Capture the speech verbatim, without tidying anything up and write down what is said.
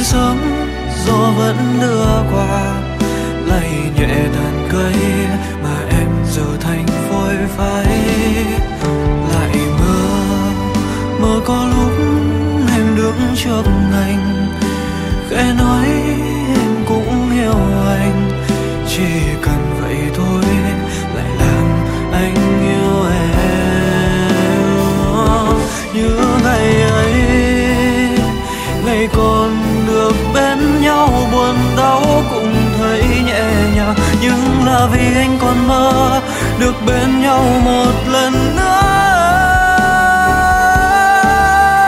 buổi sớm gió vẫn đưa qua, lay nhẹ tàn cây mà em giờ thành phôi phai. Lại mơ mơ có lúc em đứng trước anh, khẽ nói em cũng hiểu anh, chỉ cần vậy thôi lại làm anh yêu em. Như ngày ấy, ngày còn được bên nhau, buồn đau cũng thấy nhẹ nhàng, nhưng là vì anh còn mơ được bên nhau một lần nữa.